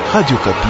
Radio Kapi.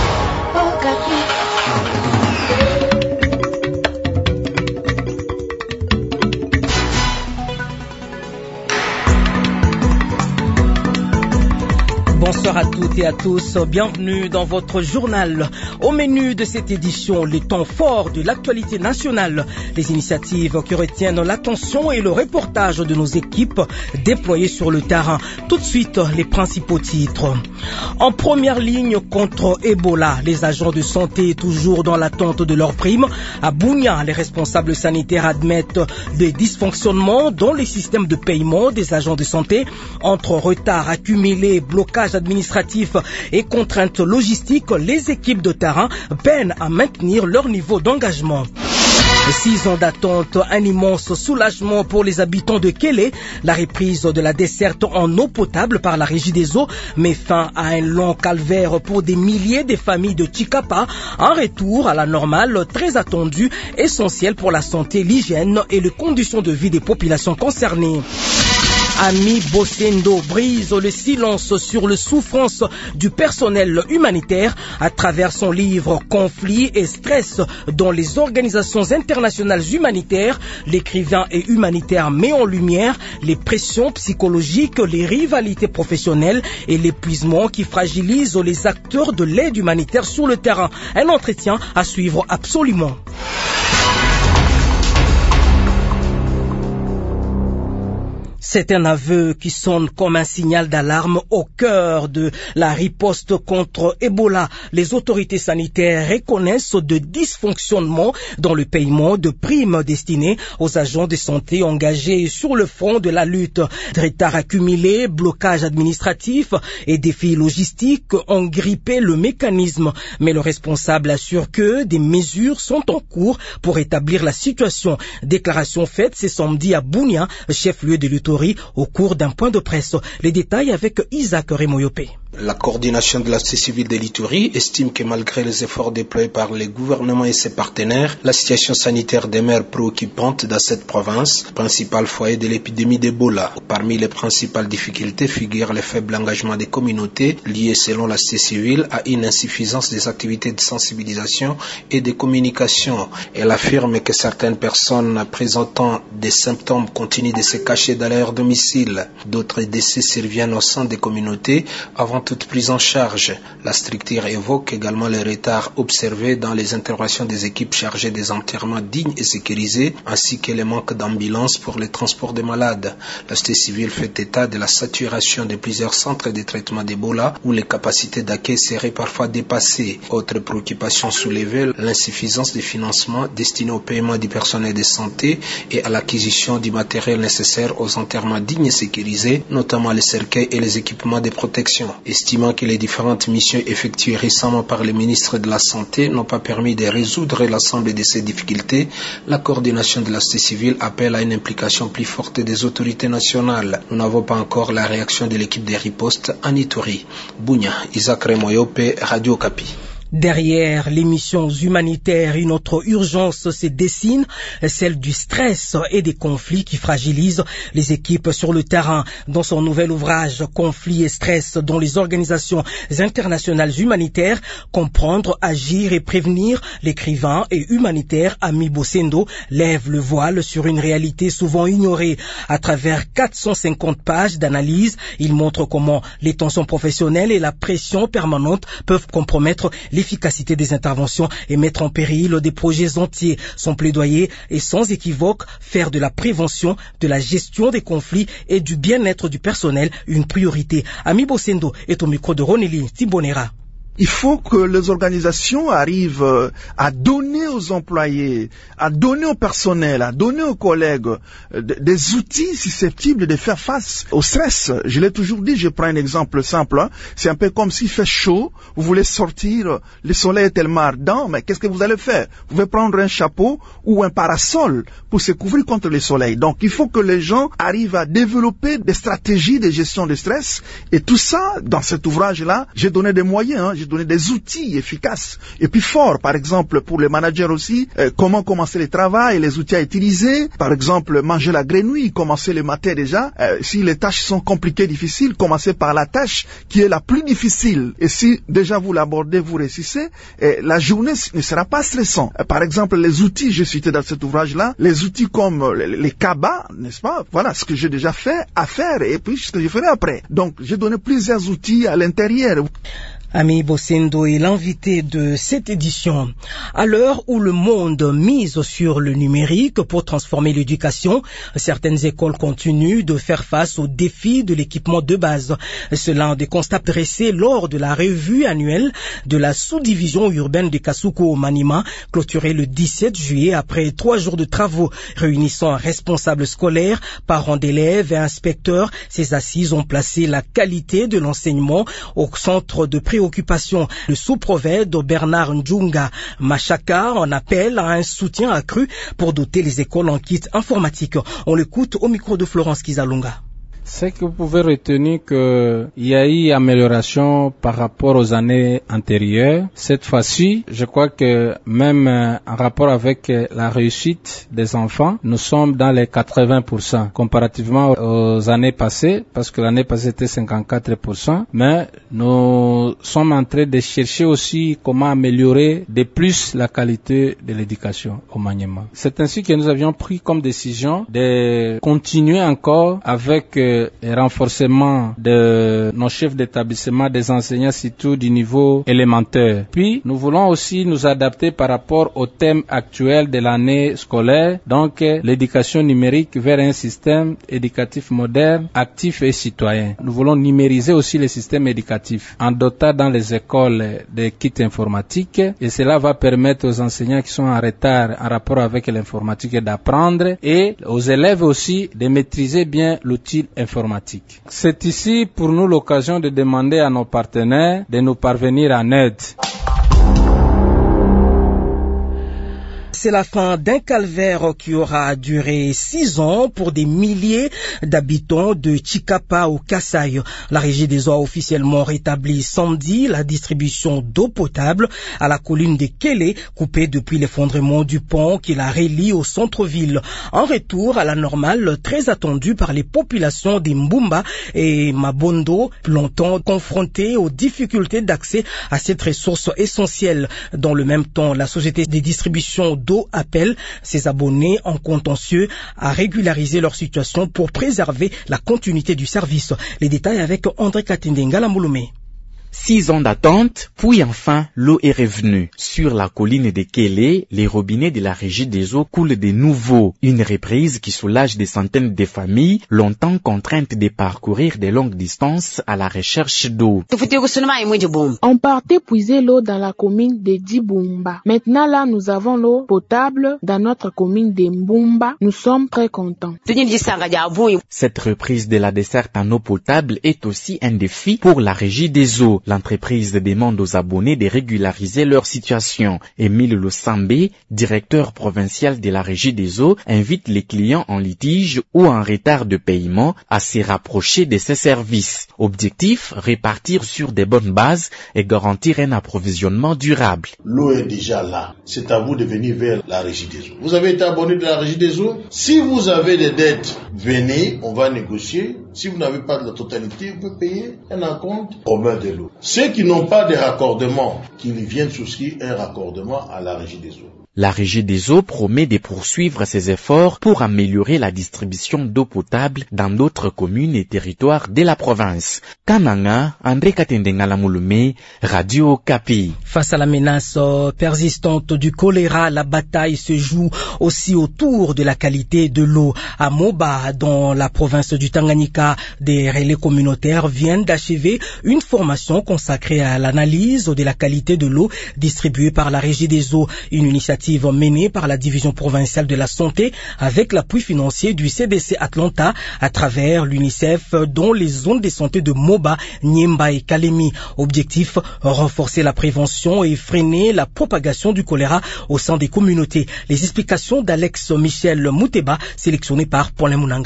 Bonsoir à toutes et à tous, bienvenue dans votre journal. Au menu de cette édition, les temps forts de l'actualité nationale, les initiatives qui retiennent l'attention et le reportage de nos équipes déployées sur le terrain. Tout de suite, les principaux titres. En première ligne contre Ebola, les agents de santé toujours dans l'attente de leurs primes. À Bunia, les responsables sanitaires admettent des dysfonctionnements dans les systèmes de paiement des agents de santé entre retard accumulé, blocage administratif et contraintes logistiques. Les équipes de terrain peinent à maintenir leur niveau d'engagement. 6 ans d'attente, un immense soulagement pour les habitants de Kélé. La reprise de la desserte en eau potable par la Régie des eaux met fin à un long calvaire pour des milliers de familles de Chikapa. Un retour à la normale très attendu, essentiel pour la santé, l'hygiène et les conditions de vie des populations concernées. Ami Bosendo brise le silence sur les souffrances du personnel humanitaire à travers son livre Conflits et stress dans les organisations internationales humanitaires. L'écrivain et humanitaire met en lumière les pressions psychologiques, les rivalités professionnelles et l'épuisement qui fragilisent les acteurs de l'aide humanitaire sur le terrain. Un entretien à suivre absolument. C'est un aveu qui sonne comme un signal d'alarme au cœur de la riposte contre Ebola. Les autorités sanitaires reconnaissent de dysfonctionnements dans le paiement de primes destinées aux agents de santé engagés sur le front de la lutte. Retard accumulé, blocage administratif et défis logistiques ont grippé le mécanisme. Mais le responsable assure que des mesures sont en cours pour établir la situation. Déclaration faite ce samedi à Bunia, chef-lieu de l'Uturi, au cours d'un point de presse. Les détails avec Isaac Remoyopé. La coordination de la société civile de l'Ituri estime que malgré les efforts déployés par le gouvernement et ses partenaires, la situation sanitaire demeure préoccupante dans cette province, principal foyer de l'épidémie d'Ebola. Parmi les principales difficultés figurent le faible engagement des communautés liées selon la société civile à une insuffisance des activités de sensibilisation et de communication. Elle affirme que certaines personnes présentant des symptômes continuent de se cacher dans leur domicile. D'autres décès surviennent au sein des communautés avant toute prise en charge. La structure évoque également les retards observés dans les interventions des équipes chargées des enterrements dignes et sécurisés, ainsi que le manque d'ambulances pour le transport des malades. La société civile fait état de la saturation de plusieurs centres de traitement d'Ebola où les capacités d'accueil seraient parfois dépassées. Autre préoccupation soulevée, l'insuffisance des financements destinés au paiement du personnel de santé et à l'acquisition du matériel nécessaire aux enterrements dignes et sécurisés, notamment les cercueils et les équipements de protection. Estimant que les différentes missions effectuées récemment par le ministre de la Santé n'ont pas permis de résoudre l'ensemble de ces difficultés, la coordination de la société civile appelle à une implication plus forte des autorités nationales. Nous n'avons pas encore la réaction de l'équipe de riposte en Ituri. Bunia, Isaac Remoyope, Radio Kapi. Derrière les missions humanitaires, une autre urgence se dessine, celle du stress et des conflits qui fragilisent les équipes sur le terrain. Dans son nouvel ouvrage « Conflits et stress dont les organisations internationales humanitaires, comprendre, agir et prévenir », l'écrivain et humanitaire Ami Bosendo lève le voile sur une réalité souvent ignorée. À travers 450 pages d'analyse, il montre comment les tensions professionnelles et la pression permanente peuvent compromettre l'efficacité des interventions et mettre en péril des projets entiers. Son plaidoyer est sans équivoque faire de la prévention, de la gestion des conflits et du bien-être du personnel une priorité. Ami Bosendo est au micro de Roneli Tibonera. Il faut que les organisations arrivent à donner aux employés, à donner au personnel, à donner aux collègues des outils susceptibles de faire face au stress. Je l'ai toujours dit, je prends un exemple simple. C'est un peu comme s'il fait chaud, vous voulez sortir, le soleil est tellement ardent, mais qu'est-ce que vous allez faire? Vous pouvez prendre un chapeau ou un parasol pour se couvrir contre le soleil. Donc il faut que les gens arrivent à développer des stratégies de gestion du stress. Et tout ça, dans cet ouvrage-là, j'ai donné des moyens. j'ai donné des outils efficaces et puis forts. Par exemple, pour les managers aussi, comment commencer le travail, les outils à utiliser. Par exemple, manger la grenouille, commencer le matin déjà. Si les tâches sont compliquées, difficiles, commencez par la tâche qui est la plus difficile. Et si déjà vous l'abordez, vous réussissez, la journée ne sera pas stressante. Par exemple, les outils, j'ai cité dans cet ouvrage-là, les outils comme les cabas, n'est-ce pas? Voilà ce que j'ai déjà fait à faire et puis ce que je ferai après. Donc, j'ai donné plusieurs outils à l'intérieur. Ami Bossendo est l'invité de cette édition. À l'heure où le monde mise sur le numérique pour transformer l'éducation, certaines écoles continuent de faire face aux défis de l'équipement de base. C'est l'un des constats dressés lors de la revue annuelle de la sous-division urbaine de Kasuku au Maniema, clôturée le 17 juillet après 3 jours de travaux réunissant responsables scolaires, parents d'élèves et inspecteurs. Ces assises ont placé la qualité de l'enseignement au centre de préoccupation. Le sous-prophète Bernard Njunga Machaka en appelle à un soutien accru pour doter les écoles en kit informatique. On l'écoute au micro de Florence Kizalunga. C'est que vous pouvez retenir qu'il y a eu amélioration par rapport aux années antérieures. Cette fois-ci, je crois que même en rapport avec la réussite des enfants, nous sommes dans les 80% comparativement aux années passées, parce que l'année passée c'était 54%, mais nous sommes en train de chercher aussi comment améliorer de plus la qualité de l'éducation au Maniema. C'est ainsi que nous avions pris comme décision de continuer encore avec et renforcement de nos chefs d'établissement, des enseignants surtout du niveau élémentaire. Puis, nous voulons aussi nous adapter par rapport au thème actuel de l'année scolaire, donc l'éducation numérique vers un système éducatif moderne, actif et citoyen. Nous voulons numériser aussi les systèmes éducatifs en dotant dans les écoles des kits informatiques et cela va permettre aux enseignants qui sont en retard en rapport avec l'informatique d'apprendre et aux élèves aussi de maîtriser bien l'outil informatique. C'est ici pour nous l'occasion de demander à nos partenaires de nous parvenir en aide. C'est la fin d'un calvaire qui aura duré 6 ans pour des milliers d'habitants de Chikapa au Kasaï. La Régie des eaux a officiellement rétabli samedi la distribution d'eau potable à la colline de Kélé, coupée depuis l'effondrement du pont qui la relie au centre-ville. Un retour à la normale très attendu par les populations d'Imbumba et Mabondo, longtemps confrontées aux difficultés d'accès à cette ressource essentielle. Dans le même temps, la société de distribution d'eau appelle ses abonnés en contentieux à régulariser leur situation pour préserver la continuité du service. Les détails avec André Katindenga Lamouloumé. 6 ans d'attente, puis enfin, l'eau est revenue. Sur la colline de Kélé, les robinets de la Régie des eaux coulent de nouveau. Une reprise qui soulage des centaines de familles, longtemps contraintes de parcourir de longues distances à la recherche d'eau. On partait puiser l'eau dans la commune de Dibumba. Maintenant là, nous avons l'eau potable dans notre commune de Mbumba. Nous sommes très contents. Cette reprise de la desserte en eau potable est aussi un défi pour la Régie des eaux. L'entreprise demande aux abonnés de régulariser leur situation. Émile Losambé, directeur provincial de la Régie des eaux, invite les clients en litige ou en retard de paiement à se rapprocher de ces services. Objectif, répartir sur des bonnes bases et garantir un approvisionnement durable. L'eau est déjà là. C'est à vous de venir vers la Régie des eaux. Vous avez été abonné de la Régie des eaux. Si vous avez des dettes, venez, on va négocier. Si vous n'avez pas de la totalité, vous pouvez payer un acompte commun de l'eau. Ceux qui n'ont pas de raccordement, qu'ils viennent souscrire un raccordement à la Régie des eaux. La Régie des eaux promet de poursuivre ses efforts pour améliorer la distribution d'eau potable dans d'autres communes et territoires de la province. Kananga, André Katendenga Lamouloumé, Radio Okapi. Face à la menace persistante du choléra, la bataille se joue aussi autour de la qualité de l'eau. À Moba, dans la province du Tanganyika, des relais communautaires viennent d'achever une formation consacrée à l'analyse de la qualité de l'eau distribuée par la Régie des eaux, une initiative menée par la division provinciale de la santé avec l'appui financier du CDC Atlanta à travers l'UNICEF dans les zones de santé de Moba, Nyemba et Kalemi. Objectif, renforcer la prévention et freiner la propagation du choléra au sein des communautés. Les explications d'Alex Michel Mouteba, sélectionné par Paulin Mounanga.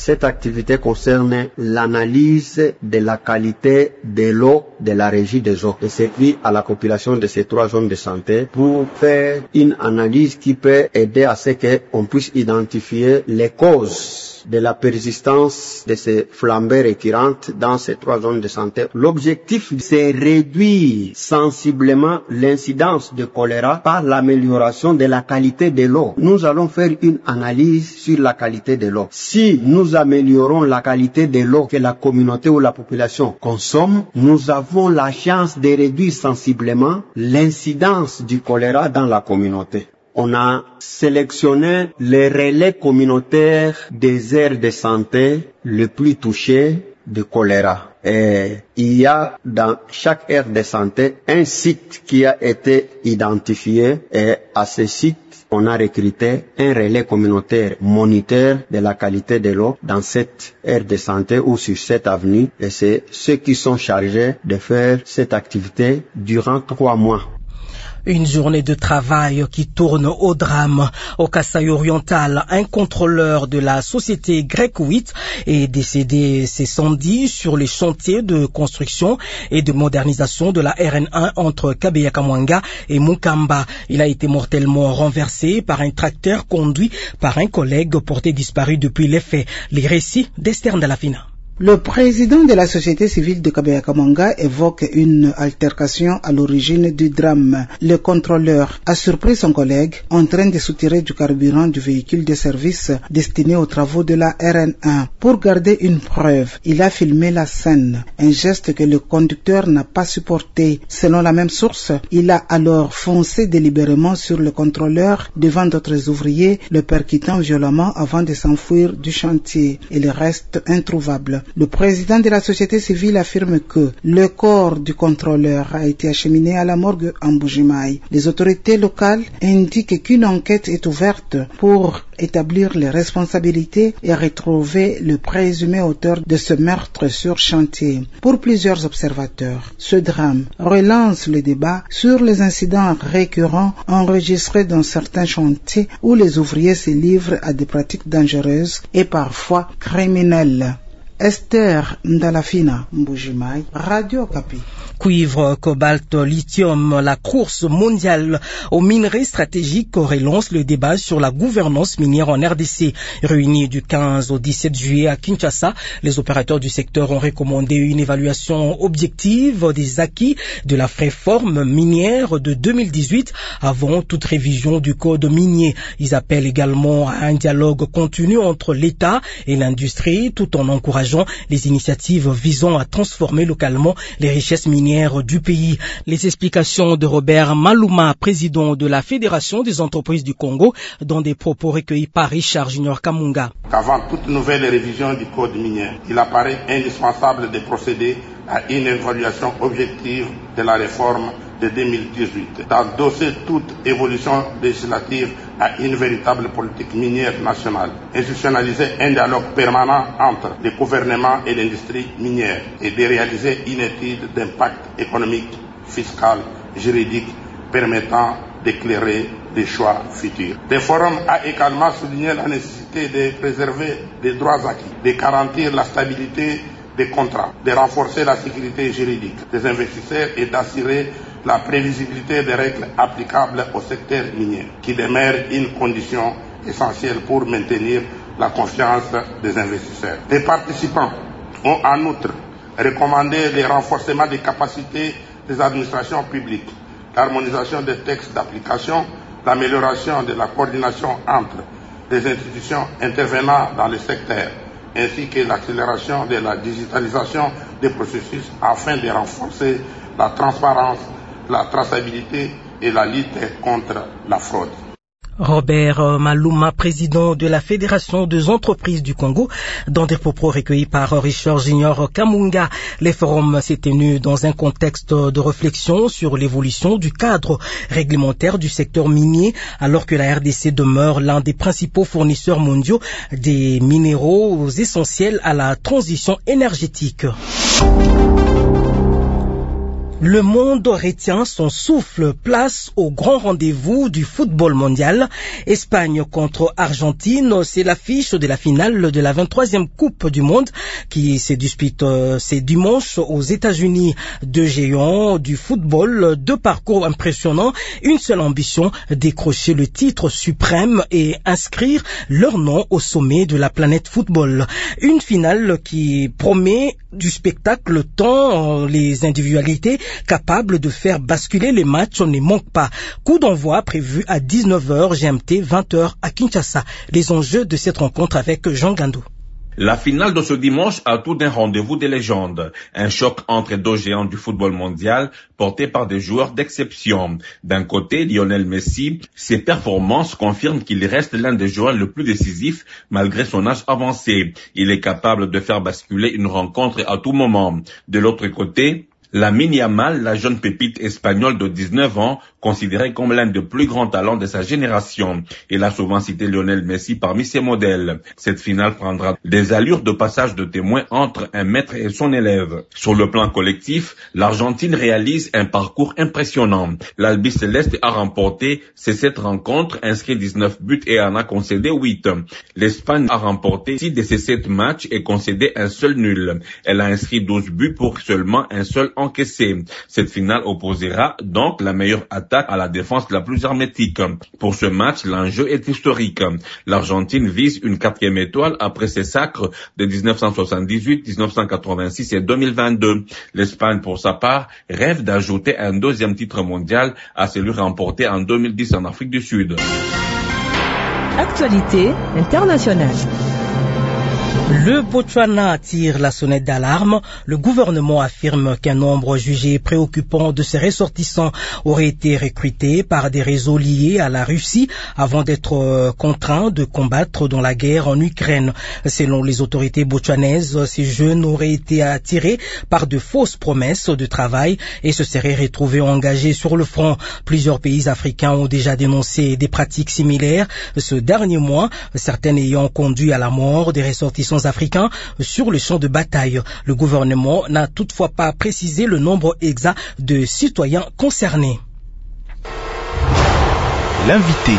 Cette activité concerne l'analyse de la qualité de l'eau de la régie des eaux et servir à la population de ces 3 zones de santé pour faire une analyse qui peut aider à ce qu'on puisse identifier les causes de la persistance de ces flambées récurrentes dans ces 3 zones de santé. L'objectif, c'est réduire sensiblement l'incidence de choléra par l'amélioration de la qualité de l'eau. Nous allons faire une analyse sur la qualité de l'eau. Si nous améliorons la qualité de l'eau que la communauté ou la population consomme, nous avons la chance de réduire sensiblement l'incidence du choléra dans la communauté. On a sélectionné les relais communautaires des aires de santé les plus touchées de choléra. Et il y a dans chaque aire de santé un site qui a été identifié et à ce site, on a recruté un relais communautaire moniteur de la qualité de l'eau dans cette aire de santé ou sur cette avenue. Et c'est ceux qui sont chargés de faire cette activité durant 3 mois. Une journée de travail qui tourne au drame. Au Kasaï oriental, un contrôleur de la société Grec 8 est décédé ce samedi sur les chantiers de construction et de modernisation de la RN1 entre Kabeya-Kamwanga et Mukamba. Il a été mortellement renversé par un tracteur conduit par un collègue porté disparu depuis les faits. Les récits d'Esther Ndalafina. Le président de la société civile de Kabeya-Kamwanga évoque une altercation à l'origine du drame. Le contrôleur a surpris son collègue en train de soutirer du carburant du véhicule de service destiné aux travaux de la RN1. Pour garder une preuve, il a filmé la scène, un geste que le conducteur n'a pas supporté. Selon la même source, il a alors foncé délibérément sur le contrôleur devant d'autres ouvriers, le percutant violemment avant de s'enfuir du chantier. Il reste introuvable. Le président de la société civile affirme que le corps du contrôleur a été acheminé à la morgue en Mbuji-Mayi. Les autorités locales indiquent qu'une enquête est ouverte pour établir les responsabilités et retrouver le présumé auteur de ce meurtre sur chantier. Pour plusieurs observateurs, ce drame relance le débat sur les incidents récurrents enregistrés dans certains chantiers où les ouvriers se livrent à des pratiques dangereuses et parfois criminelles. Esther Ndalafina, Mbuji-Mayi, Radio Okapi. Cuivre, cobalt, lithium, la course mondiale aux minerais stratégiques relance le débat sur la gouvernance minière en RDC. Réunis du 15 au 17 juillet à Kinshasa, les opérateurs du secteur ont recommandé une évaluation objective des acquis de la réforme minière de 2018 avant toute révision du code minier. Ils appellent également à un dialogue continu entre l'État et l'industrie tout en encourageant les initiatives visant à transformer localement les richesses minières du pays. Les explications de Robert Maluma, président de la Fédération des entreprises du Congo, dans des propos recueillis par Richard Junior Kamunga. Qu'avant toute nouvelle révision du code minier, il apparaît indispensable de procéder à une évaluation objective de la réforme de 2018, d'endosser toute évolution législative à une véritable politique minière nationale, institutionnaliser un dialogue permanent entre le gouvernement et l'industrie minière et de réaliser une étude d'impact économique, fiscal, juridique permettant d'éclairer des choix futurs. Le forum a également souligné la nécessité de préserver les droits acquis, de garantir la stabilité des contrats, de renforcer la sécurité juridique des investisseurs et d'assurer la prévisibilité des règles applicables au secteur minier, qui demeure une condition essentielle pour maintenir la confiance des investisseurs. Les participants ont en outre recommandé le renforcement des capacités des administrations publiques, l'harmonisation des textes d'application, l'amélioration de la coordination entre les institutions intervenant dans le secteur, ainsi que l'accélération de la digitalisation des processus afin de renforcer la transparence, la traçabilité et la lutte contre la fraude. Robert Maluma, président de la Fédération des entreprises du Congo, dans des propos recueillis par Richard Junior Kamunga. Les forums s'est tenu dans un contexte de réflexion sur l'évolution du cadre réglementaire du secteur minier, alors que la RDC demeure l'un des principaux fournisseurs mondiaux des minéraux essentiels à la transition énergétique. Le monde retient son souffle, place au grand rendez-vous du football mondial. Espagne contre Argentine, c'est l'affiche de la finale de la 23e Coupe du Monde qui se dispute ce dimanche aux États-Unis. Deux géants du football, deux parcours impressionnants, une seule ambition, décrocher le titre suprême et inscrire leur nom au sommet de la planète football. Une finale qui promet du spectacle tant les individualités capables de faire basculer les matchs ne manquent pas. Coup d'envoi prévu à 19h GMT, 20h à Kinshasa. Les enjeux de cette rencontre avec Jean Gandou. La finale de ce dimanche a tout d'un rendez-vous des légendes. Un choc entre deux géants du football mondial portés par des joueurs d'exception. D'un côté, Lionel Messi, ses performances confirment qu'il reste l'un des joueurs les plus décisifs malgré son âge avancé. Il est capable de faire basculer une rencontre à tout moment. De l'autre côté, Lamine Yamal, la jeune pépite espagnole de 19 ans, considérée comme l'un des plus grands talents de sa génération. Il a souvent cité Lionel Messi parmi ses modèles. Cette finale prendra des allures de passage de témoin entre un maître et son élève. Sur le plan collectif, l'Argentine réalise un parcours impressionnant. L'Albi Céleste a remporté ses 7 rencontres, inscrit 19 buts et en a concédé 8. L'Espagne a remporté 6 de ses 7 matchs et concédé un seul nul. Elle a inscrit 12 buts pour seulement un seul encaissé. Cette finale opposera donc la meilleure attaque à la défense la plus hermétique. Pour ce match, l'enjeu est historique. L'Argentine vise une 4e étoile après ses sacres de 1978, 1986 et 2022. L'Espagne, pour sa part, rêve d'ajouter un 2e titre mondial à celui remporté en 2010 en Afrique du Sud. Actualité internationale. Le Botswana tire la sonnette d'alarme. Le gouvernement affirme qu'un nombre jugé préoccupant de ses ressortissants aurait été recruté par des réseaux liés à la Russie avant d'être contraints de combattre dans la guerre en Ukraine. Selon les autorités botswanaises, ces jeunes auraient été attirés par de fausses promesses de travail et se seraient retrouvés engagés sur le front. Plusieurs pays africains ont déjà dénoncé des pratiques similaires ce dernier mois, certaines ayant conduit à la mort des ressortissants africains sur le champ de bataille. Le gouvernement n'a toutefois pas précisé le nombre exact de citoyens concernés. L'invité.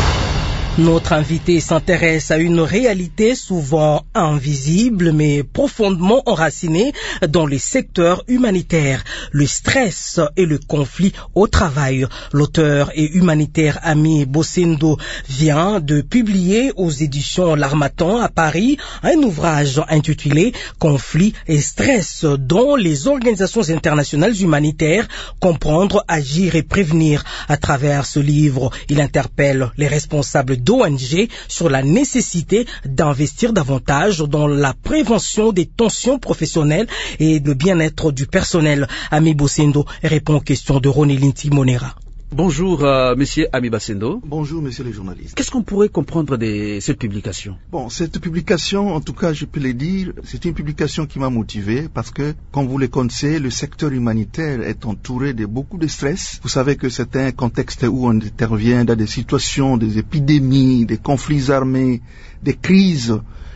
Notre invité s'intéresse à une réalité souvent invisible mais profondément enracinée dans les secteurs humanitaires, le stress et le conflit au travail. L'auteur et humanitaire Ami Bosendo vient de publier aux éditions L'Harmattan à Paris un ouvrage intitulé Conflit et stress dont les organisations internationales humanitaires comprendre, agir et prévenir. À travers ce livre, il interpelle les responsables d'ONG sur la nécessité d'investir davantage dans la prévention des tensions professionnelles et le bien-être du personnel. Ami Bosendo répond aux questions de Ronelin Timonera. Bonjour, monsieur Ami Bosendo. Bonjour, monsieur le journaliste. Qu'est-ce qu'on pourrait comprendre de cette publication? Bon, cette publication, en tout cas, je peux le dire, c'est une publication qui m'a motivé parce que, comme vous le connaissez, le secteur humanitaire est entouré de beaucoup de stress. Vous savez que c'est un contexte où on intervient dans des situations, des épidémies, des conflits armés, des crises.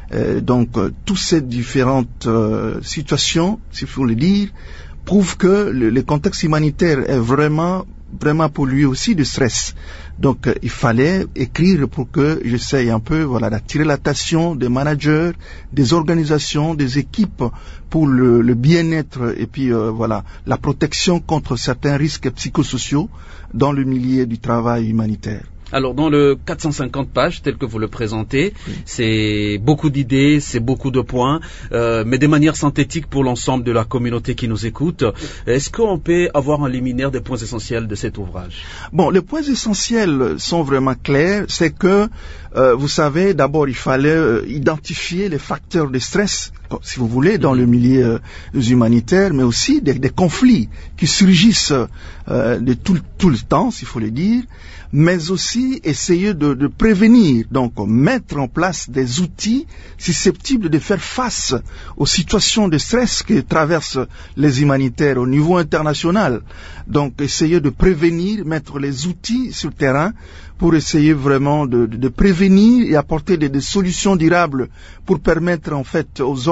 Toutes ces différentes situations, s'il faut le dire, prouvent que le contexte humanitaire est vraiment pour lui aussi de stress. Donc, il fallait écrire pour que j'essaye un peu, d'attirer l'attention des managers, des organisations, des équipes pour le bien-être et puis, la protection contre certains risques psychosociaux dans le milieu du travail humanitaire. Alors, dans le 450 pages, tel que vous le présentez, c'est beaucoup d'idées, c'est beaucoup de points, mais de manière synthétique pour l'ensemble de la communauté qui nous écoute. Est-ce qu'on peut avoir un liminaire des points essentiels de cet ouvrage? Bon, les points essentiels sont vraiment clairs. C'est que, vous savez, d'abord, il fallait identifier les facteurs de stress, si vous voulez, dans le milieu humanitaire, mais aussi des conflits qui surgissent de tout le temps, s'il faut le dire, mais aussi essayer de prévenir, donc mettre en place des outils susceptibles de faire face aux situations de stress que traversent les humanitaires au niveau international. Donc essayer de prévenir, mettre les outils sur le terrain pour essayer vraiment de prévenir et apporter des solutions durables pour permettre en fait aux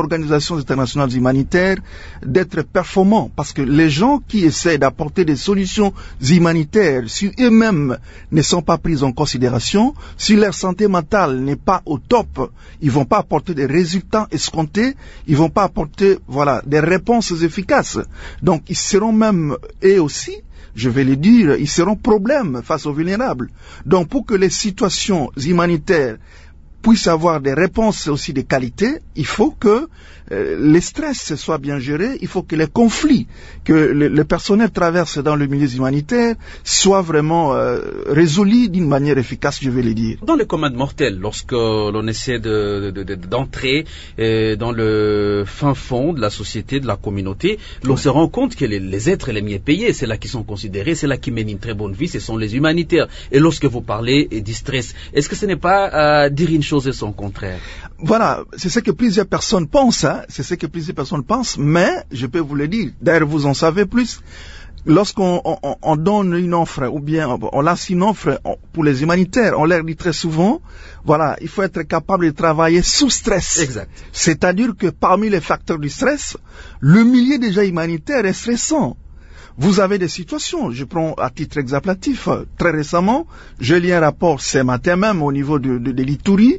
organisations internationales humanitaires d'être performants, parce que les gens qui essaient d'apporter des solutions humanitaires, si eux-mêmes ne sont pas pris en considération, si leur santé mentale n'est pas au top, ils vont pas apporter des résultats escomptés, ils vont pas apporter, des réponses efficaces. Donc, ils seront même, eux aussi, je vais le dire, ils seront problèmes face aux vulnérables. Donc, pour que les situations humanitaires puissent avoir des réponses aussi de qualité, il faut que les stress soient bien gérés, il faut que les conflits que le personnel traverse dans le milieu humanitaire soient vraiment résolus d'une manière efficace, je vais le dire. Dans le commun mortel, lorsque l'on essaie d'entrer dans le fin fond de la société, de la communauté, l'on se rend compte que les êtres les mieux payés, c'est là qui sont considérés, c'est là qui mènent une très bonne vie, ce sont les humanitaires. Et lorsque vous parlez du stress, est-ce que ce n'est pas dire une chose et son contraire? Voilà, c'est ce que plusieurs personnes pensent, c'est ce que plusieurs personnes pensent, mais je peux vous le dire, d'ailleurs vous en savez plus, lorsqu'on donne une offre, ou bien on lance une offre pour les humanitaires, on leur dit très souvent, il faut être capable de travailler sous stress. Exact. C'est-à-dire que parmi les facteurs du stress, le milieu déjà humanitaire est stressant. Vous avez des situations, je prends à titre exemplatif, très récemment, j'ai lu un rapport ce matin même au niveau de l'Ituri.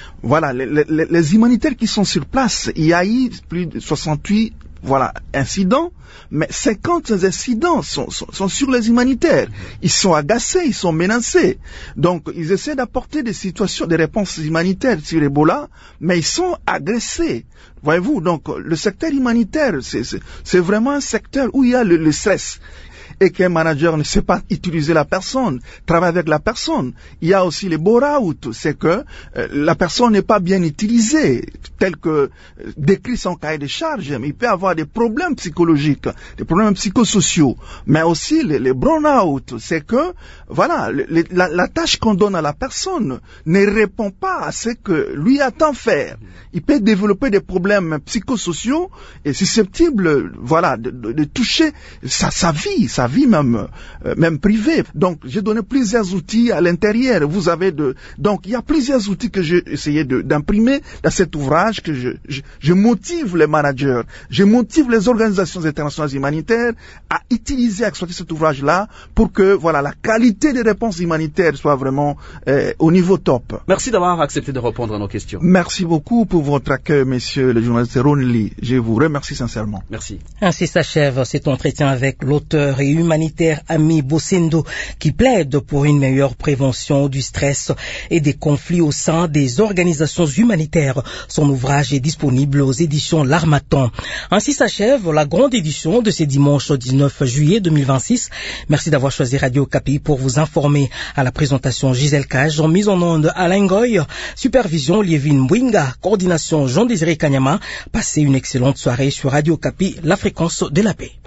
Les humanitaires qui sont sur place, il y a eu plus de 68 incidents, mais 50 incidents sont sur les humanitaires. Ils sont agacés, ils sont menacés. Donc, ils essaient d'apporter des réponses humanitaires sur Ebola, mais ils sont agressés. Voyez-vous, donc, le secteur humanitaire, c'est vraiment un secteur où il y a le stress. Et qu'un manager ne sait pas utiliser la personne, travailler avec la personne. Il y a aussi les bore-out, c'est que la personne n'est pas bien utilisée, tel que décrit son cahier de charge. Il peut avoir des problèmes psychologiques, des problèmes psychosociaux, mais aussi les burn-out, c'est que la tâche qu'on donne à la personne ne répond pas à ce que lui attend faire. Il peut développer des problèmes psychosociaux et susceptibles, de toucher sa vie même privée. Donc, j'ai donné plusieurs outils à l'intérieur. Donc, il y a plusieurs outils que j'ai essayé d'imprimer dans cet ouvrage, que je motive les managers, je motive les organisations internationales humanitaires à utiliser, à exploiter cet ouvrage-là pour que, la qualité des réponses humanitaires soit vraiment au niveau top. Merci d'avoir accepté de répondre à nos questions. Merci beaucoup pour votre accueil, messieurs le journaliste Ron Lee. Je vous remercie sincèrement. Merci. Ainsi s'achève cet entretien avec l'auteur et humanitaire Ami Bossendo, qui plaide pour une meilleure prévention du stress et des conflits au sein des organisations humanitaires. Son ouvrage est disponible aux éditions L'Harmattan. Ainsi s'achève la grande édition de ce dimanche 19 juillet 2026. Merci d'avoir choisi Radio Kapi pour vous informer. À la présentation Gisèle Cage, en mise en onde Alain Goy, supervision Lievin Mwinga, coordination Jean-Désiré Kanyama. Passez une excellente soirée sur Radio Kapi, la fréquence de la paix.